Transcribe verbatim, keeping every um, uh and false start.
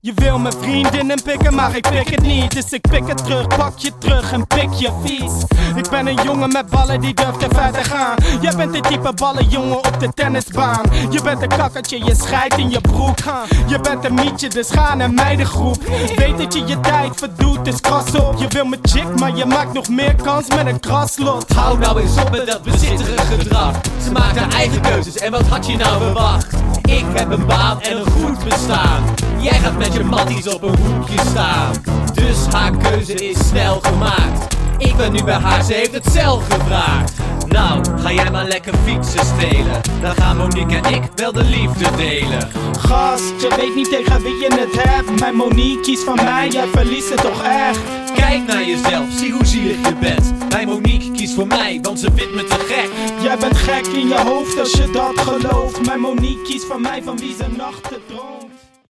Je wil mijn vriendinnen pikken, maar ik pik het niet. Dus ik pik het terug, pak je terug en pik je fiets. Ik ben een jongen met ballen die durft te verder gaan. Jij bent de type ballenjongen op de tennisbaan. Je bent een kakkertje, je scheidt in je broek. Je bent een mietje, dus ga naar meidengroep. Weet dat je je tijd verdoet, dus kras op. Je wil me chick, maar je maakt nog meer kans met een kraslot. Hou nou eens op met dat bezitterige gedrag. Ze maakt haar eigen keuzes en wat had je nou verwacht? Ik heb een baan en een goed bestaan. Jij gaat met je matties op een hoekje staan. Dus haar keuze is snel gemaakt. Ik ben nu bij haar, ze heeft het zelf gevraagd. Nou, ga jij maar lekker fietsen stelen. Dan gaan Monique en ik wel de liefde delen. Gast, je weet niet tegen wie je het hebt. Mijn Monique kiest van mij, jij verliest het toch echt. Kijk naar jezelf, zie hoe zielig je bent. Mijn Monique kiest voor mij, want ze vindt me te gek. Jij bent gek in je hoofd als je dat gelooft. Mijn Monique kiest van mij, van wie ze nachten droomt.